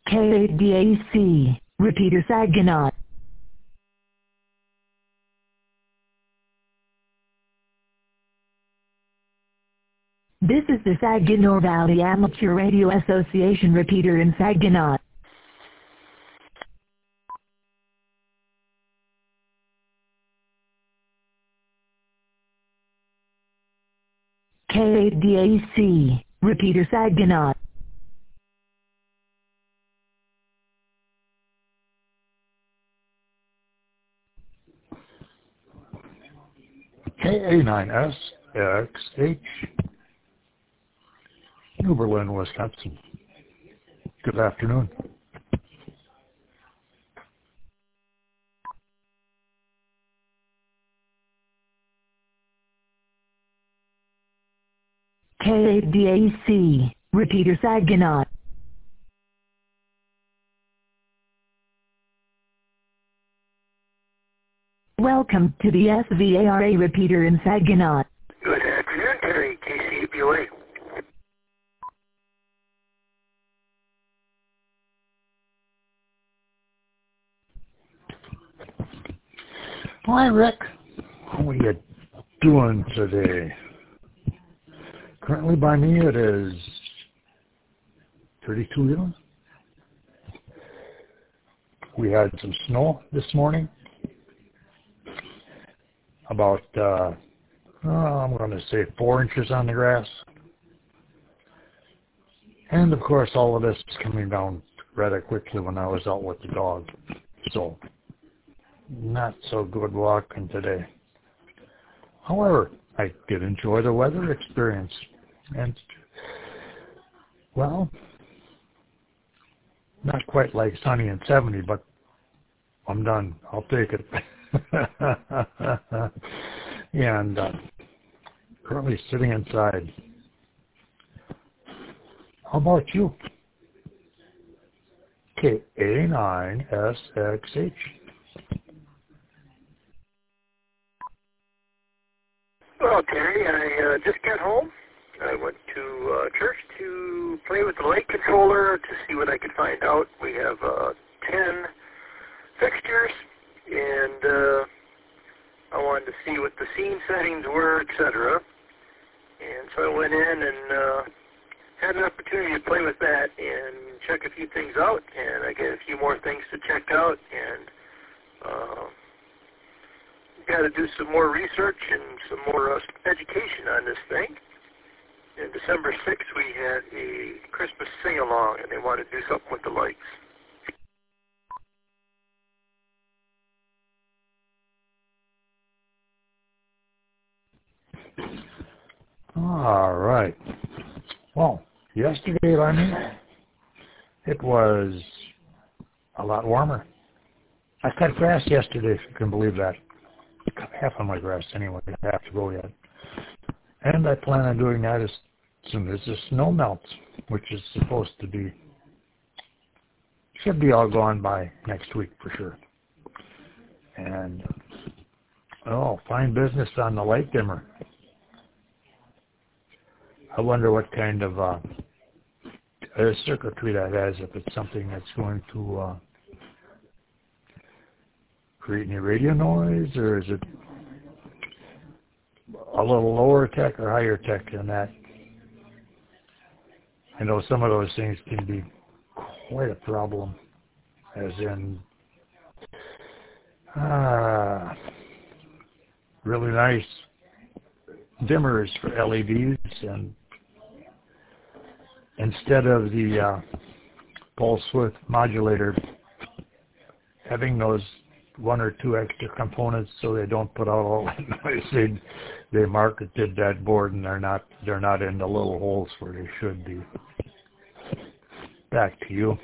K8DAC, repeater Saginaw. This is the Saginaw Valley Amateur Radio Association repeater in Saginaw. K8DAC, repeater Saginaw. KA9SXH, New Berlin, Wisconsin. Good afternoon. K8DAC, repeater Saginaw. Welcome to the SVARA repeater in Saginaw. Good afternoon, Terry, KCBOA. Hi, Rick. How are you doing today? Currently by me it is 32 degrees. We had some snow this morning. About, I'm going to say 4 inches on the grass. And of course all of this is coming down rather quickly when I was out with the dog. So, not so good walking today. However, I did enjoy the weather experience. And, well, not quite like sunny and 70, but I'm done. I'll take it. And currently sitting inside. How about you? KA9SXH. Well, Terry, I just got home. I went to church to play with the light controller to see what I could find out. We have 10 fixtures, and I wanted to see what the scene settings were, etc. And so I went in and had an opportunity to play with that and check a few things out, and I get a few more things to check out, and got to do some more research and some more education on this thing. And December 6th, we had a Christmas sing-along, and they wanted to do something with the lights. All right. Well, yesterday, it was a lot warmer. I cut grass yesterday, if you can believe that. Cut half of my grass anyway. I have to go yet. And I plan on doing that as soon as the snow melts, which is supposed to be, should be all gone by next week for sure. And, fine business on the light dimmer. I wonder what kind of circuitry that has, if it's something that's going to create any radio noise, or is it a little lower tech or higher tech than that? I know some of those things can be quite a problem, as in really nice dimmers for LEDs, and instead of the pulse width modulator having those 1 or 2 extra components so they don't put out all that noise, they marketed that board, and they're not in the little holes where they should be. Back to you.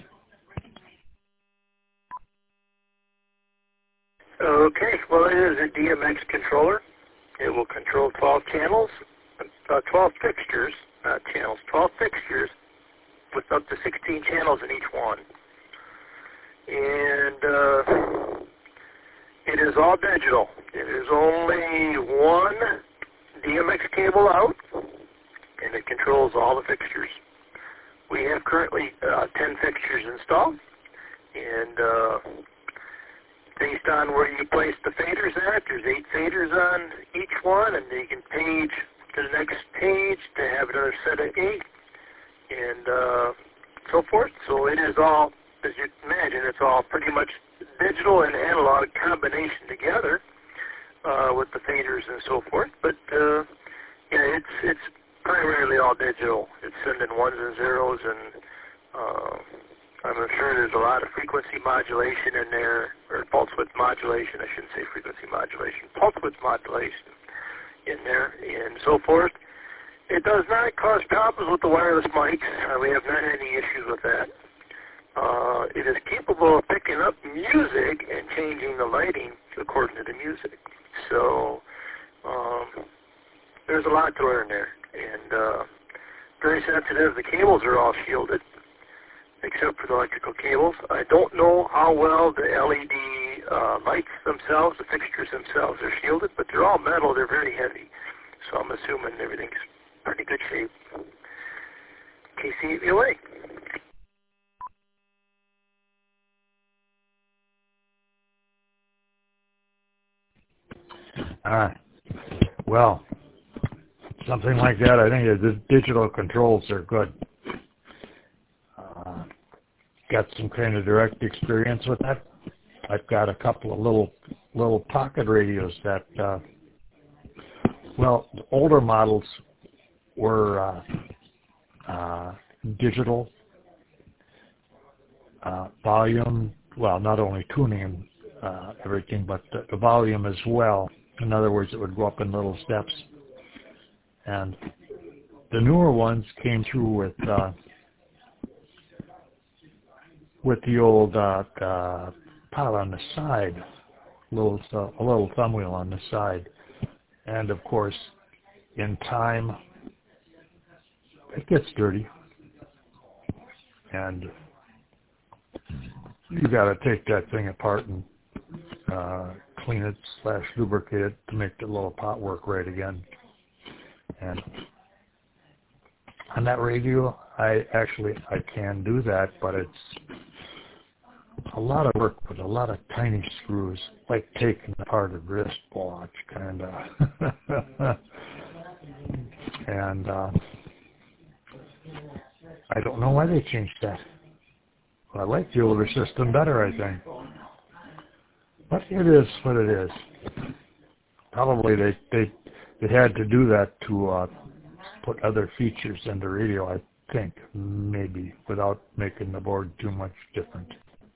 Okay, well, it is a DMX controller. It will control 12 channels, 12 fixtures, not channels, 12 fixtures with up to 16 channels in each one. And it is all digital. It is only one DMX cable out, and it controls all the fixtures We have currently 10 fixtures installed, and based on where you place the faders at, there's 8 faders on each one, and you can page to the next page to have another set of 8, and so forth. So it is all, as you can imagine, it's all pretty much digital and analog combination together with the faders and so forth. But yeah, it's primarily all digital. It's sending ones and zeros, and I'm sure there's a lot of frequency modulation in there, or pulse width modulation. I shouldn't say frequency modulation, pulse width modulation in there, and so forth. It does not cause problems with the wireless mics. We have not had any issues with that. It is capable of picking up music and changing the lighting according to the music. So there's a lot to learn there, and very sensitive. The cables are all shielded, except for the electrical cables. I don't know how well the LED lights themselves, the fixtures themselves, are shielded, but they're all metal. They're very heavy, so I'm assuming everything's pretty good shape. KCVOA. Well, something like that, I think the digital controls are good. Got some kind of direct experience with that. I've got a couple of little pocket radios that, well, the older models were digital volume, well, not only tuning and everything, but the volume as well. In other words, it would go up in little steps. And the newer ones came through with the old pot on the side, a little thumb wheel on the side. And of course, in time, it gets dirty. And you got to take that thing apart and clean it / lubricate it to make the little pot work right again. And on that radio, I can do that, but it's a lot of work with a lot of tiny screws, like taking apart a wristwatch, kind of. And I don't know why they changed that. I like the older system better, I think. But it is what it is. Probably they had to do that to put other features in the radio, I think, maybe, without making the board too much different.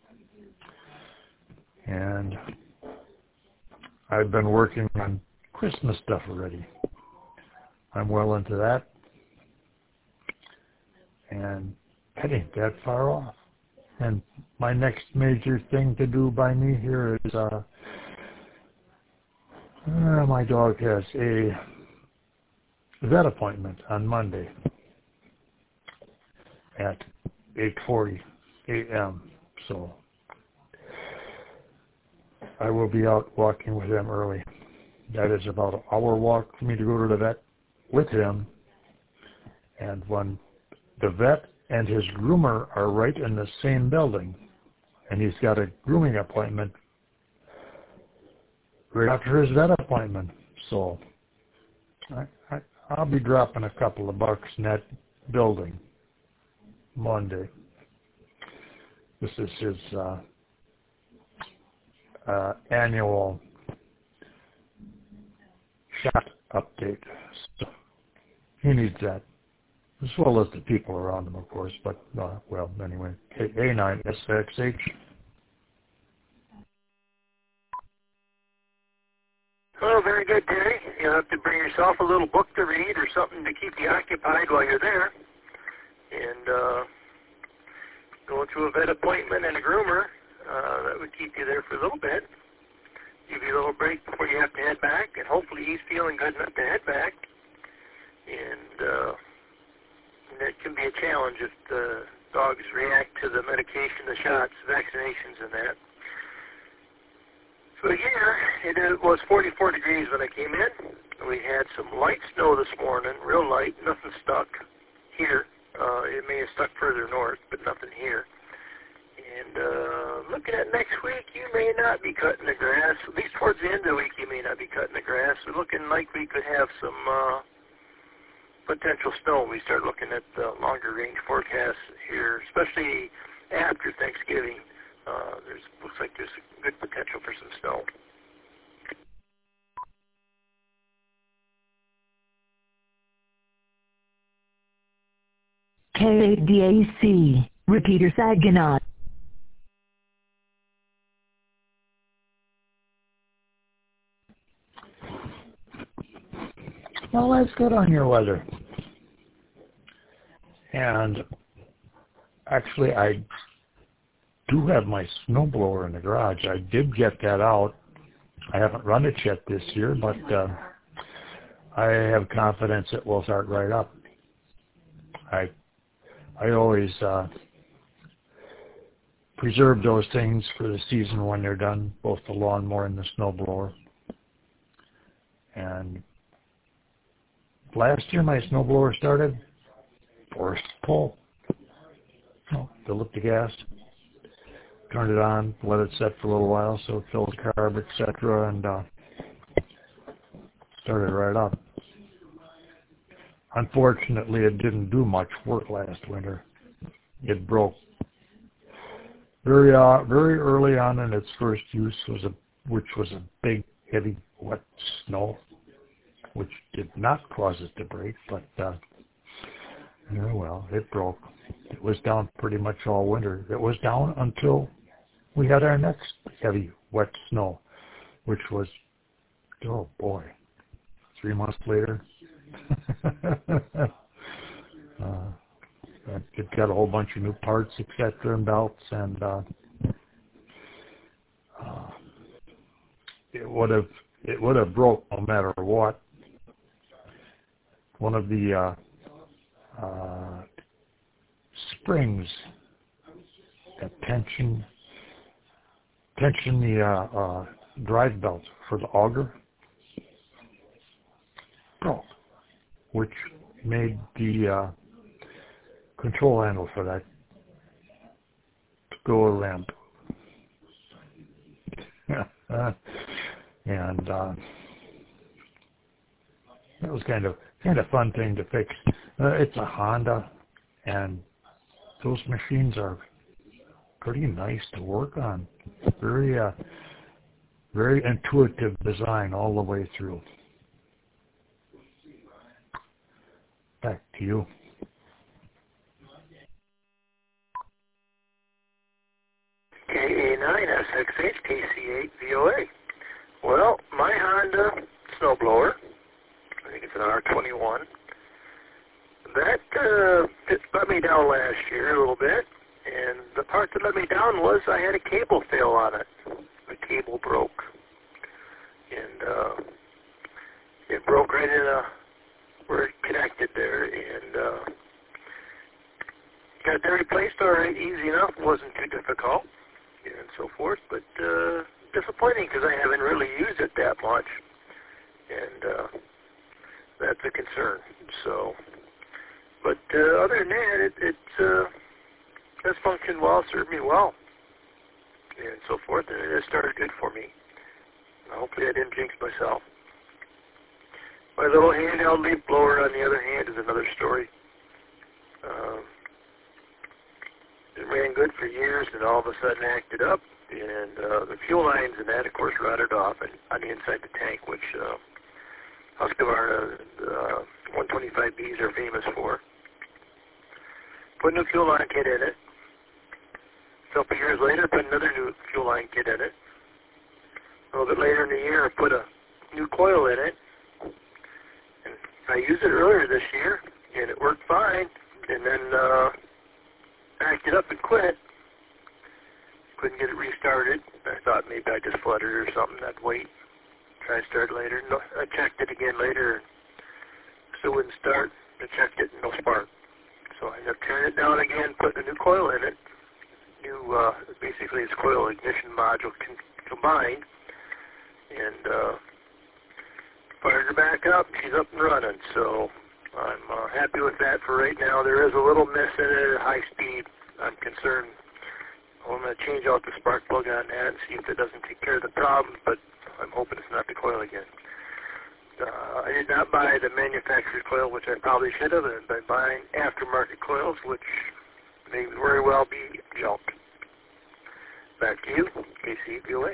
And I've been working on Christmas stuff already. I'm well into that. And that ain't that far off. And my next major thing to do by me here is my dog has a vet appointment on Monday at 8:40 a.m. So I will be out walking with him early. That is about an hour walk for me to go to the vet with him. And when the vet and his groomer are right in the same building, and he's got a grooming appointment right after his vet appointment. So I'll be dropping a couple of bucks in that building Monday. This is his annual shot update. So he needs that, as well as the people around him, of course. But, well, anyway, A9SXH. Oh, very good, Terry. You'll have to bring yourself a little book to read or something to keep you occupied while you're there. And going to a vet appointment and a groomer, that would keep you there for a little bit. Give you a little break before you have to head back, and hopefully he's feeling good enough to head back. And that can be a challenge if the dogs react to the medication, the shots, vaccinations, and that. So here, it was 44 degrees when I came in. We had some light snow this morning, real light, nothing stuck here It may have stuck further north, but nothing here. And looking at next week, you may not be cutting the grass. At least towards the end of the week, you may not be cutting the grass. We're looking like we could have some potential snow. We start looking at the longer range forecasts here, especially after Thanksgiving. Looks like there's good potential for some snow. KADAC, repeater Saginaw. Well, that's good on your weather. And actually, I do have my snowblower in the garage. I did get that out. I haven't run it yet this year, but I have confidence it will start right up. I always preserve those things for the season when they're done, both the lawnmower and the snowblower. And last year my snowblower started, forced pull. Fill up the gas, turned it on, let it set for a little while so it filled the carb, etc., and started right up. Unfortunately, it didn't do much work last winter. It broke very early on in its first use, which was a big, heavy, wet snow, which did not cause it to break, but well, it broke. It was down pretty much all winter. It was down until we had our next heavy, wet snow, which was, oh boy, 3 months later. It got a whole bunch of new parts, etc., and belts, and it would have broke no matter what. One of the springs that tension the drive belt for the auger broke, which made the control handle for that go limp. And that was kind of fun thing to fix. It's a Honda, and those machines are pretty nice to work on. Very intuitive design all the way through. Back to you. KA9SXH KC8VOA. Well, my Honda snowblower, I think it's an R21, that it let me down last year a little bit, and the part that let me down was I had a cable fail on it. The cable broke, and it broke right in where it connected there, and got that replaced all right, easy enough, wasn't too difficult, and so forth, but disappointing because I haven't really used it that much, and that's a concern. So, but other than that, it has functioned well, served me well, and so forth, and it has started good for me. Hopefully I didn't jinx myself. My little handheld leaf blower, on the other hand, is another story. It ran good for years, and all of a sudden acted up, and the fuel lines and that, of course, rotted off on the inside the tank, which Husqvarna 125Bs are famous for. Put a new fuel line kit in it. A couple of years later, put another new fuel line kit in it. A little bit later in the year, I put a new coil in it. And I used it earlier this year, and it worked fine, and then acted up and quit. Couldn't get it restarted. I thought maybe I just flooded or something. I'd wait, try to start later. No, I checked it again later, still wouldn't start. I checked it, no spark. So I ended up tearing it down again, putting a new coil in it. Basically it's coil ignition module combined, and fired her back up. She's up and running. So I'm happy with that for right now. There is a little miss in it at high speed. I'm concerned. I'm going to change out the spark plug on that and see if it doesn't take care of the problem, but I'm hoping it's not the coil again. I did not buy the manufactured coil, which I probably should have, and by buying aftermarket coils, which may very well be junk. Back to you, KCPOA.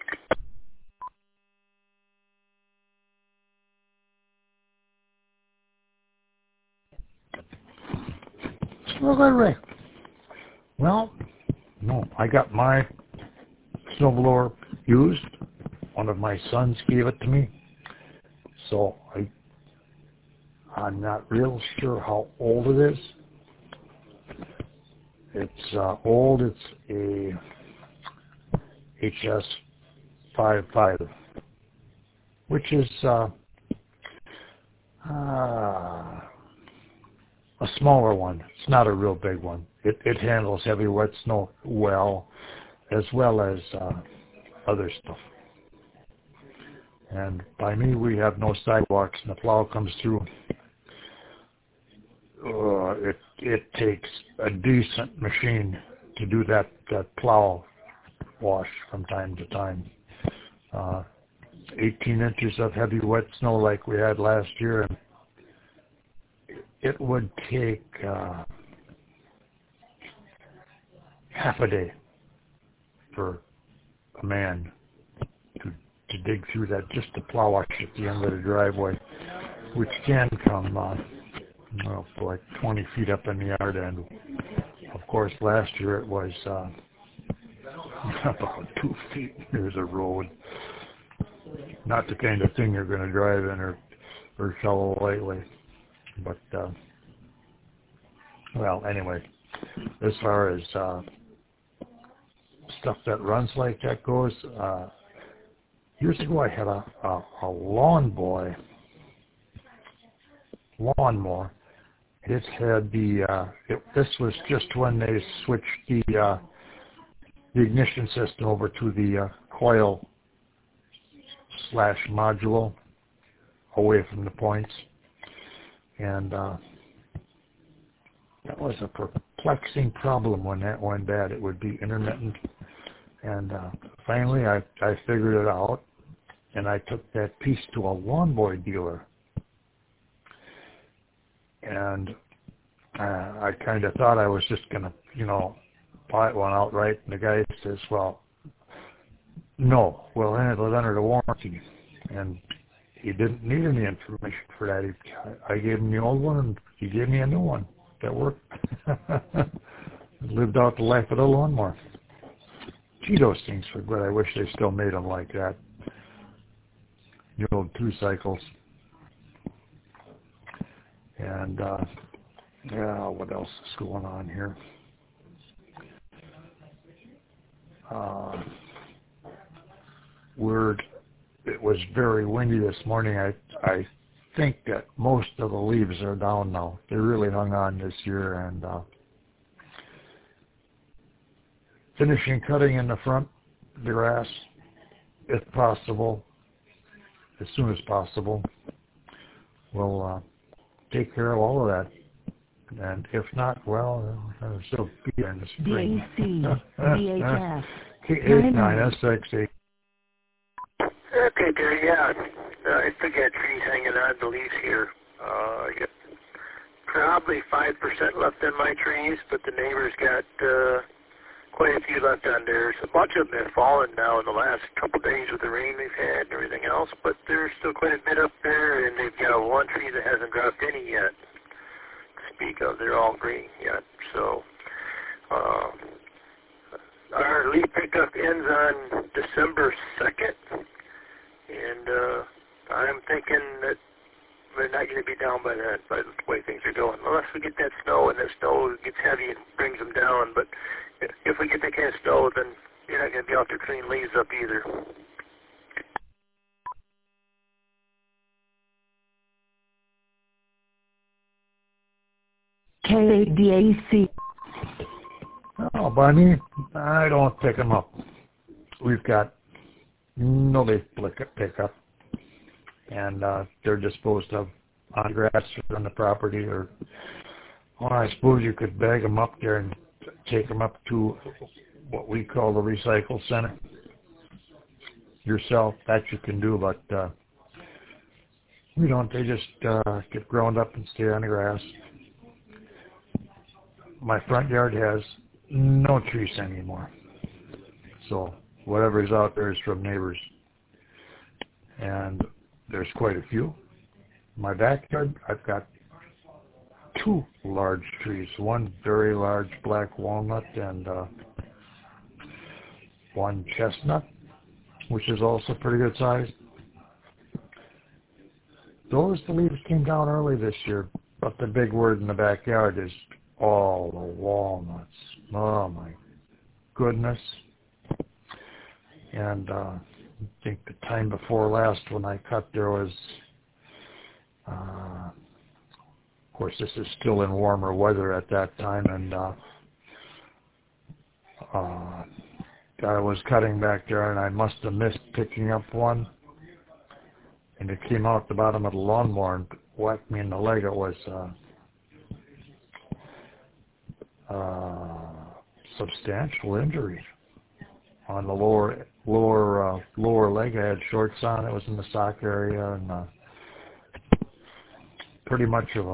Well, good, Ray. Well, no, I got my snowblower used. One of my sons gave it to me. So I'm not real sure how old it is. It's old. It's a HS55, which is a smaller one. It's not a real big one. It handles heavy wet snow well, as well as other stuff. And by me, we have no sidewalks, and the plow comes through. It takes a decent machine to do that plow wash from time to time. 18 inches of heavy wet snow like we had last year, and it would take half a day for a man to dig through that, just to plow wash at the end of the driveway, which can come like 20 feet up in the yard. And of course, last year it was about 2 feet near the road. Not the kind of thing you're going to drive in or shovel lightly. But well, anyway, as far as stuff that runs like that goes, years ago I had a lawnmower. It had this was just when they switched the ignition system over to the coil / module away from the points. And that was a perplexing problem when that went bad. It would be intermittent. And finally I figured it out, and I took that piece to a lawnmower dealer. And I kind of thought I was just going to, buy one outright. And the guy says, well, no, we'll handle it under the warranty. And he didn't need any information for that. I gave him the old one, and he gave me a new one. That worked. Lived out the life of the lawnmower. Gee, those things were good. I wish they still made them like that. The old 2 cycles. And, what else is going on here? It was very windy this morning. I think that most of the leaves are down now. They really hung on this year, and finishing cutting in the front, the grass, if possible, as soon as possible. We'll take care of all of that. And if not, well, it'll still be there in the spring. DAC, VHF, K89SX8. Okay, Terry, yeah. I still got trees hanging on the leaves here. I got probably 5% left in my trees, but the neighbors got quite a few left on theirs. A bunch of them have fallen now in the last couple of days with the rain we've had and everything else, but there's still quite a bit up there, and they've got one tree that hasn't dropped any yet. Speak of, they're all green yet. So our leaf pickup ends on December 2nd, and I'm thinking that we're not going to be down by the way things are going, unless we get that snow, and that snow gets heavy and brings them down. But if we get that kind of snow, then you're not going to be out there cleaning leaves up either. KDAC. Oh, Bunny, I don't pick them up. We've got no leaf pickup, and they're disposed of on grass on the property, or well, I suppose you could bag them up there and take them up to what we call the recycle center yourself. That you can do, but we don't. They just get ground up and stay on the grass. My front yard has no trees anymore, so whatever is out there is from neighbors, and there's quite a few. My backyard, I've got 2 large trees, one very large black walnut and one chestnut, which is also pretty good size. The leaves came down early this year, but the big word in the backyard is all the walnuts. Oh my goodness. And I think the time before last when I cut, there was, of course this is still in warmer weather at that time, and I was cutting back there and I must have missed picking up one, and it came out the bottom of the lawnmower and whacked me in the leg. It was substantial injury on the lower leg. I had shorts on. It was in the sock area, and pretty much of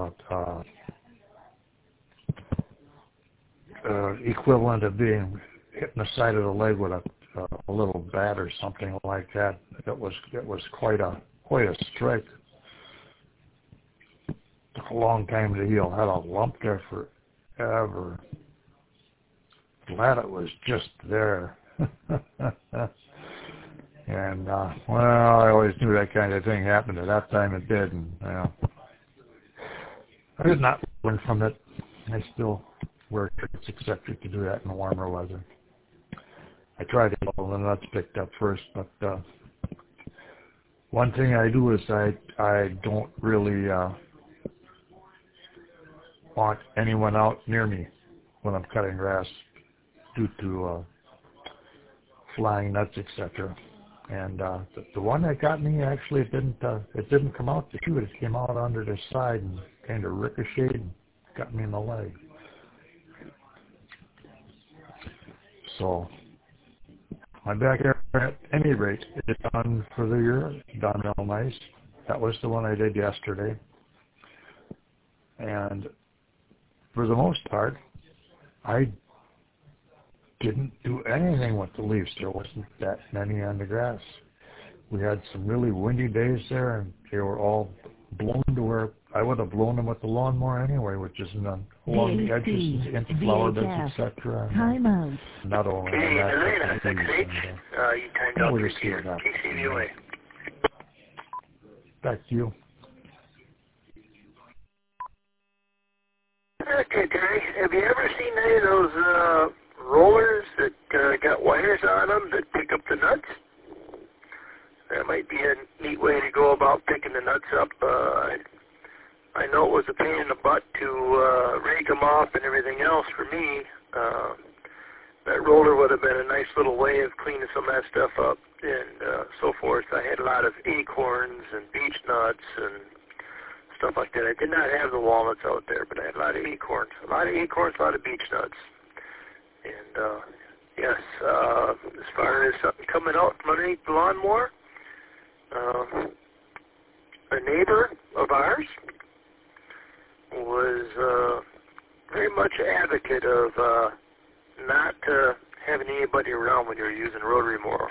a equivalent of being hit in the side of the leg with a little bat or something like that. It was quite a strike. Took a long time to heal. Had a lump there forever. Glad it was just there. And well, I always knew that kind of thing happened. At that time it did, and I did not learn from it. I still wear shirts, except you can do that in warmer weather. I try to get all the nuts picked up first, but one thing I do is I don't really want anyone out near me when I'm cutting grass due to flying nuts, etc. And the one that got me, actually, it didn't come out the shoot. It came out under the side and kind of ricocheted and got me in the leg. So my backyard, at any rate, is done for the year. Done real nice. That was the one I did yesterday. And for the most part, I didn't do anything with the leaves. There wasn't that many on the grass. We had some really windy days there, and they were all blown to where I would have blown them with the lawnmower anyway, which is along the edges, into flower beds, etc. Time out. Not only that, but you timed out 3 here. KCVOA. Back to you. Okay, Terry. Have you ever seen any of those rollers that got wires on them that pick up the nuts? That might be a neat way to go about picking the nuts up. I know it was a pain in the butt to rake them off and everything else for me. That roller would have been a nice little way of cleaning some of that stuff up and so forth. I had a lot of acorns and beech nuts and stuff like that. I did not have the walnuts out there, but I had a lot of acorns. A lot of beech nuts. And yes, as far as something coming out from underneath the lawnmower, a neighbor of ours was very much an advocate of not having anybody around when you're using a rotary mower.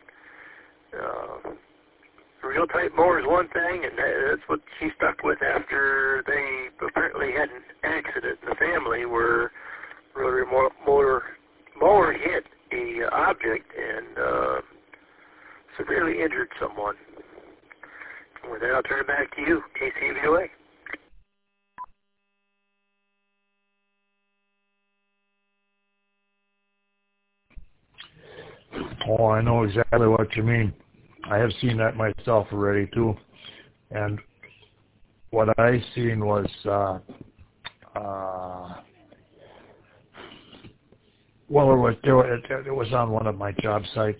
A real tight mower is one thing, and that's what she stuck with after they apparently had an accident in the family where rotary mower hit a object and severely injured someone. And with that, I'll turn it back to you, KCVOA. Oh, I know exactly what you mean. I have seen that myself already too. And what I seen was it was on one of my job sites,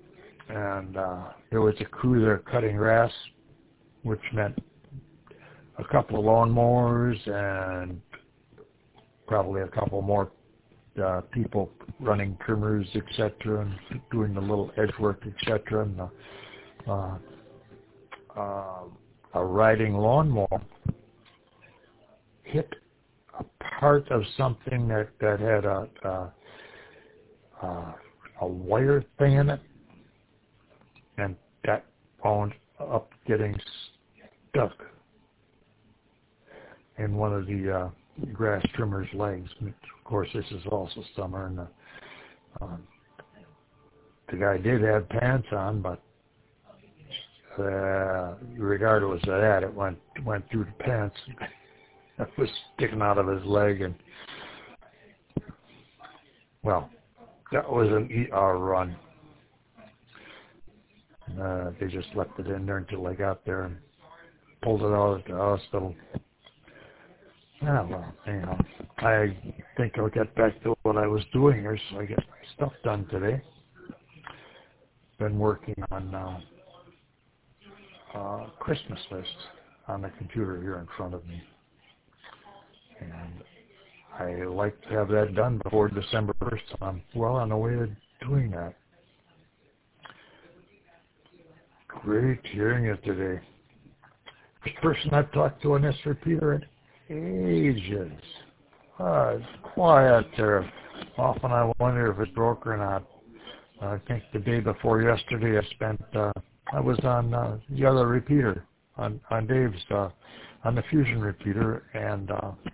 and there was a crew there cutting grass, which meant a couple of lawnmowers and probably a couple more people running trimmers, etc., and doing the little edge work, etc., and a riding lawnmower hit a part of something that had a wire thing in it, and that wound up getting stuck in one of the grass trimmer's legs. And of course, this is also summer, and the guy did have pants on, but regardless of that, it went through the pants. It was sticking out of his leg, and well, that was an ER run. They just left it in there until they got there and pulled it out at the hospital. Yeah, well, anyhow, I think I'll get back to what I was doing here, so I get my stuff done today. Been working on Christmas lists on the computer here in front of me. And I like to have that done before December 1st, so I'm well on the way to doing that. Great hearing it today. First person I've talked to on this repeater in ages. It's quiet there. Often I wonder if it broke or not. I think the day before yesterday I was on the other repeater, on Dave's, on the Fusion repeater, and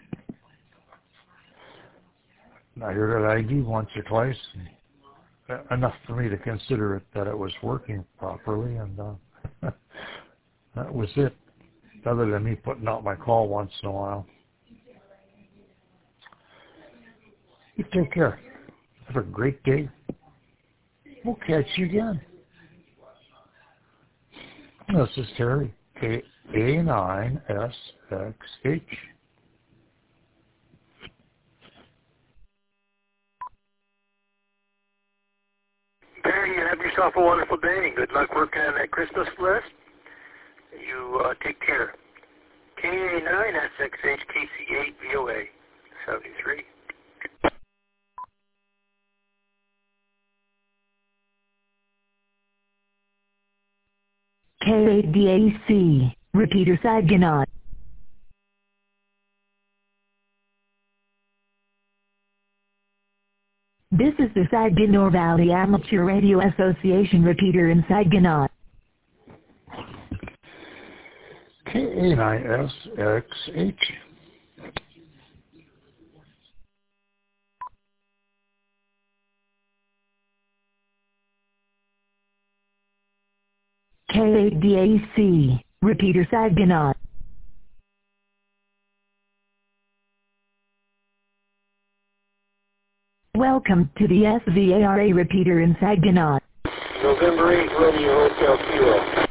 I heard it ID once or twice, enough for me to consider it that it was working properly, and that was it, other than me putting out my call once in a while. You take care. Have a great day. We'll catch you again. This is Terry, A9SXH. Terry, you have yourself a wonderful day. Good luck working on that Christmas list. You take care. KA9SXH KC8VOA 73. KADAC, repeater Saginaw. This is the Saginaw Valley Amateur Radio Association repeater in Saginaw. KA9SXH. KADAC, repeater Saginaw. Welcome to the SVARA repeater in Saginaw. November 8th, Radio Hotel Kilo.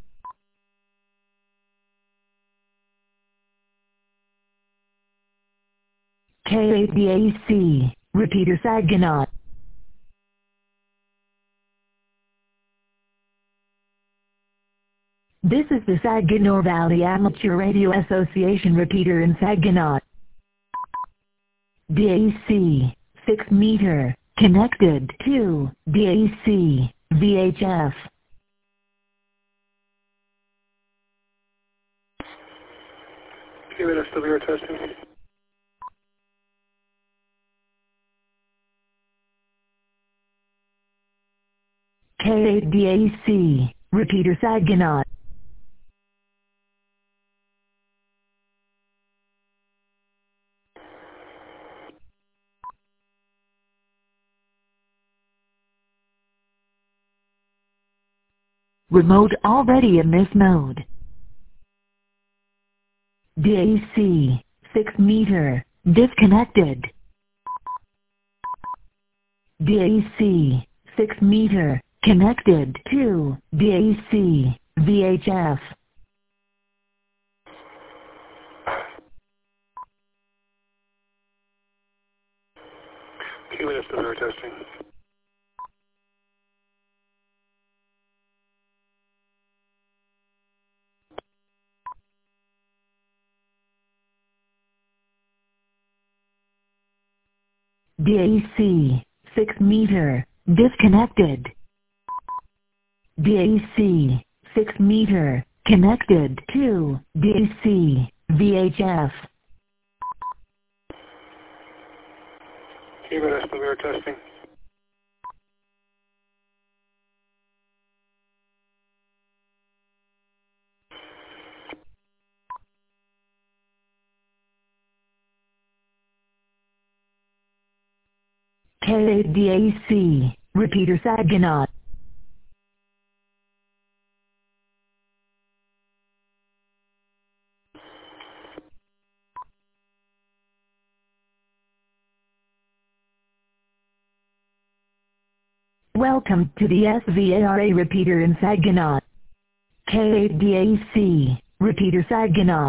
KADAC, repeater Saginaw. This is the Saginaw Valley Amateur Radio Association repeater in Saginaw. DAC, 6 meter, connected to DAC, VHF. Give it a severe testing. KADAC, repeater Saginaw. Remote already in this mode. DAC, 6 meter, disconnected. DAC, 6 meter, connected to DAC, VHF. Give it a severe testing. DAC, 6 meter, disconnected. DAC, 6 meter, connected to DAC, VHF. Cuba Escalator testing. KADAC, repeater Saginaw. Welcome to the SVARA repeater in Saginaw. KADAC, repeater Saginaw.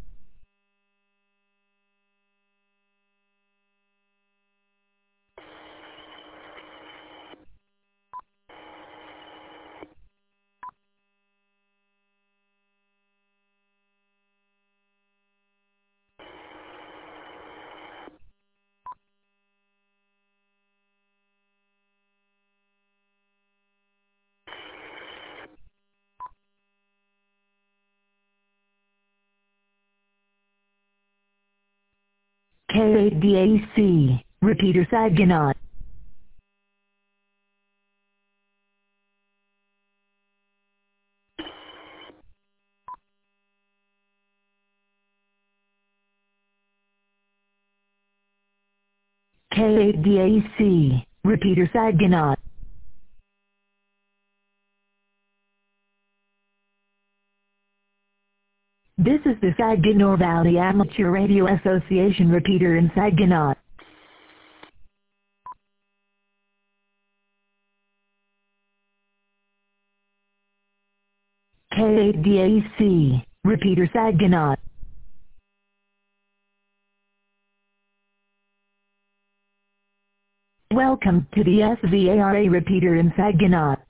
KADAC, repeater Saginaw. KADAC, repeater Saginaw. This is the Saginaw Valley Amateur Radio Association repeater in Saginaw. KADAC, repeater Saginaw. Welcome to the SVARA repeater in Saginaw.